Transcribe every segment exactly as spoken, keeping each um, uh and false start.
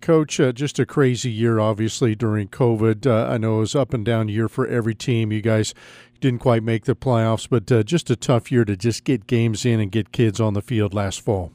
Coach, uh, just a crazy year, obviously, during COVID. Uh, I know it was up and down year for every team. You guys didn't quite make the playoffs, but uh, just a tough year to just get games in and get kids on the field last fall.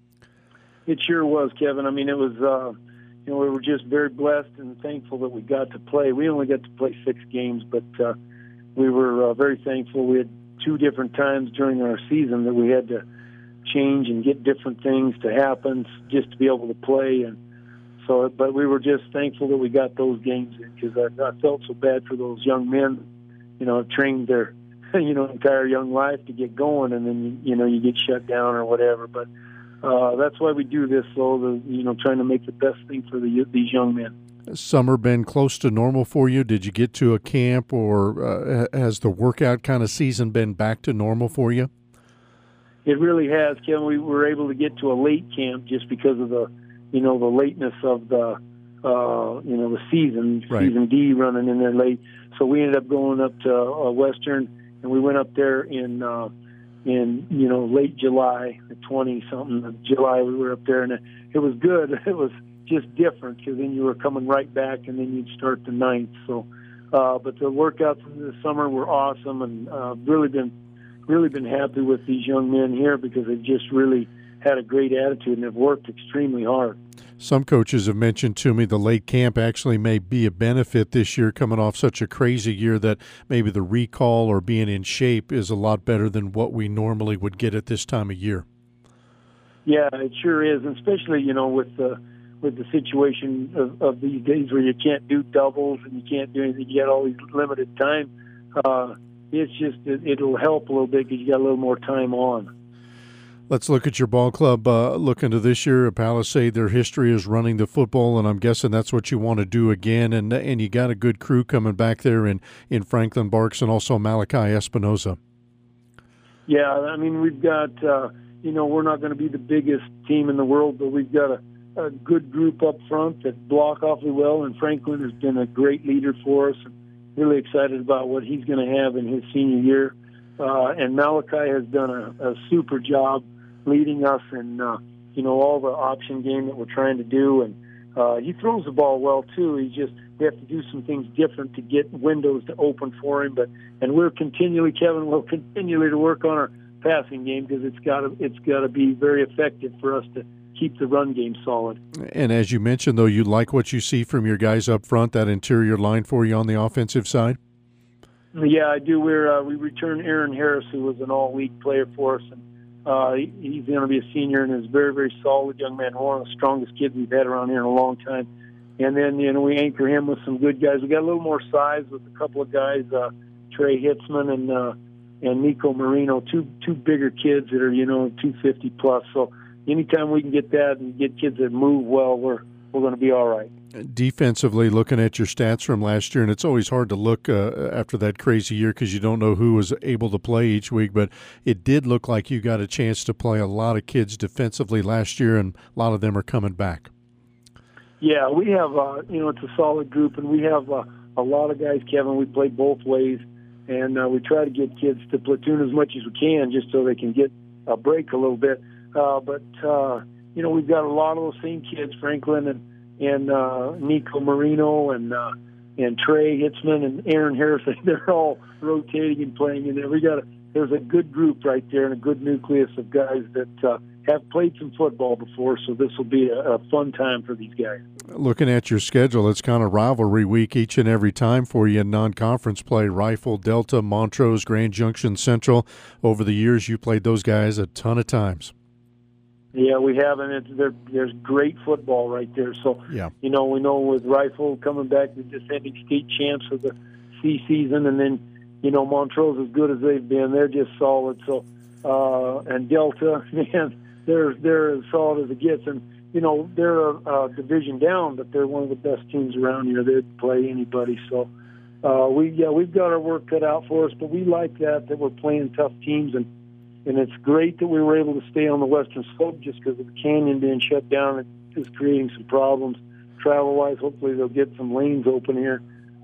It sure was, Kevin. I mean, it was, uh, you know, we were just very blessed and thankful that we got to play. We only got to play six games, but uh, we were uh, very thankful. We had two different times during our season that we had to change and get different things to happen just to be able to play. And so, but we were just thankful that we got those games in, because I, I felt so bad for those young men, you know, trained their, you know, entire young life to get going, and then, you, you know, you get shut down or whatever. But uh, that's why we do this, so the, you know, trying to make the best thing for the, these young men. Has summer been close to normal for you? Did you get to a camp, or uh, has the workout kind of season been back to normal for you? It really has, Kevin. We were able to get to a late camp just because of the, you know, the lateness of the, uh, you know, the season, right. season D running in there late. So we ended up going up to uh, Western, and we went up there in, uh, in you know, late July, the twenty something of July. We were up there, and it, it was good. It was just different, because then you were coming right back, and then you'd start the ninth. So, uh, but the workouts this summer were awesome, and uh, really been. really been happy with these young men here, because they've just really had a great attitude and have worked extremely hard. Some coaches have mentioned to me the late camp actually may be a benefit this year, coming off such a crazy year, that maybe the recall or being in shape is a lot better than what we normally would get at this time of year. Yeah, it sure is, and especially, you know, with the with the situation of, of these days where you can't do doubles and you can't do anything, you got all these limited time. Uh, It's just, it, it'll help a little bit because you got a little more time on. Let's look at your ball club. Uh, look into this year. Palisade, their history is running the football, and I'm guessing that's what you want to do again. And and you got a good crew coming back there in, in Franklin Barks and also Malachi Espinoza. Yeah, I mean, we've got, uh, you know, we're not going to be the biggest team in the world, but we've got a, a good group up front that block awfully well, and Franklin has been a great leader for us. Really excited about what he's going to have in his senior year. Uh, and Malachi has done a, a super job leading us in, uh, you know, all the option game that we're trying to do. And uh, he throws the ball well, too. He just, we have to do some things different to get windows to open for him. But and we're continually, Kevin, we'll continually to work on our passing game, because it's got to it's got to be very effective for us to keep the run game solid. And as you mentioned, though, you like what you see from your guys up front, that interior line for you on the offensive side? Yeah, I do. We're, uh, we returned Aaron Harris, who was an all-league player for us. And uh, he, he's going to be a senior and is a very, very solid young man, one of the strongest kids we've had around here in a long time. And then, you know, we anchor him with some good guys. We got a little more size with a couple of guys, uh, Trey Hitzman and uh, and Nico Marino, two two bigger kids that are, you know, two fifty plus. So anytime we can get that and get kids that move well, we're we're going to be all right. Defensively, looking at your stats from last year, and it's always hard to look uh, after that crazy year because you don't know who was able to play each week, but it did look like you got a chance to play a lot of kids defensively last year, and a lot of them are coming back. Yeah, we have, uh, you know, it's a solid group, and we have uh, a lot of guys, Kevin. We play both ways, and uh, we try to get kids to platoon as much as we can just so they can get a break a little bit. Uh, but, uh, you know, we've got a lot of those same kids, Franklin and, and uh, Nico Marino and uh, and Trey Hitzman and Aaron Harris. They're all rotating and playing in there. We got a, there's a good group right there and a good nucleus of guys that uh, have played some football before, so this will be a, a fun time for these guys. Looking at your schedule, it's kind of rivalry week each and every time for you in non-conference play. Rifle, Delta, Montrose, Grand Junction, Central. Over the years, you played those guys a ton of times. Yeah, we have, and it's, there, there's great football right there. So, yeah. you know, we know with Rifle coming back, the defending state champs of the C season, and then, you know, Montrose, as good as they've been, they're just solid. So, uh, and Delta, man, they're they're as solid as it gets. And, you know, they're a, a division down, but they're one of the best teams around here. They'd play anybody. So, uh, we yeah, we've got our work cut out for us, but we like that, that we're playing tough teams. And And it's great that we were able to stay on the western slope just because of the canyon being shut down. It is creating some problems travel-wise. Hopefully they'll get some lanes open here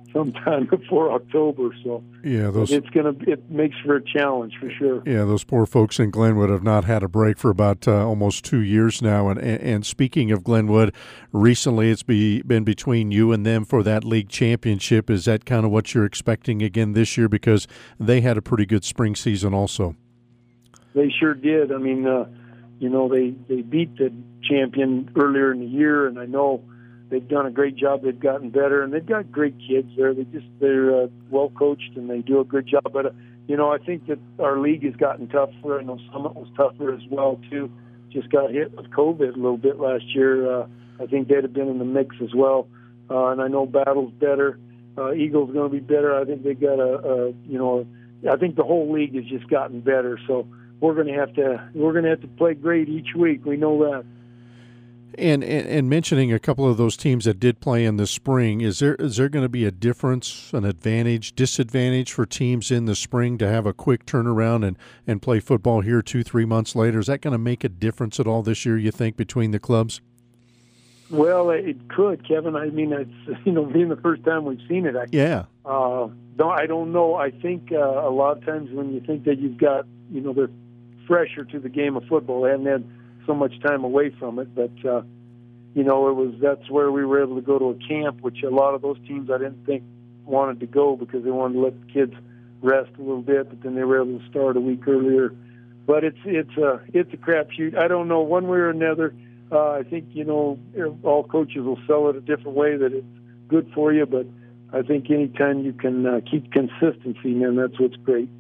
sometime before October. So yeah, those it's gonna it makes for a challenge for sure. Yeah, those poor folks in Glenwood have not had a break for about uh, almost two years now. And, and and speaking of Glenwood, recently it's be, been between you and them for that league championship. Is that kind of what you're expecting again this year? Because they had a pretty good spring season also. They sure did. I mean, uh, you know, they, they beat the champion earlier in the year, and I know they've done a great job. They've gotten better, and they've got great kids there. They just they're uh, well coached, and they do a good job. But uh, you know, I think that our league has gotten tougher. I know Summit was tougher as well too. Just got hit with COVID a little bit last year. Uh, I think they'd have been in the mix as well. Uh, and I know Battle's better. Uh, Eagle's going to be better. I think they got a, a you know, I think the whole league has just gotten better. So we're going to have to we're going to have to play great each week. We know that. And, and and mentioning a couple of those teams that did play in the spring, is there is there going to be a difference, an advantage, disadvantage for teams in the spring to have a quick turnaround and, and play football here two, three months later? Is that going to make a difference at all this year, you think, between the clubs? Well, it could, Kevin. I mean, it's, you know, being the first time we've seen it. I, yeah. Uh, don't, I don't know. I think uh, a lot of times when you think that you've got, you know, they're fresher to the game of football. They haven't had so much time away from it, but uh, you know, it was that's where we were able to go to a camp, which a lot of those teams I didn't think wanted to go because they wanted to let the kids rest a little bit, but then they were able to start a week earlier. But it's it's a it's a crapshoot. I don't know one way or another. Uh, I think you know all coaches will sell it a different way that it's good for you, but I think anytime you can uh, keep consistency, man, that's what's great.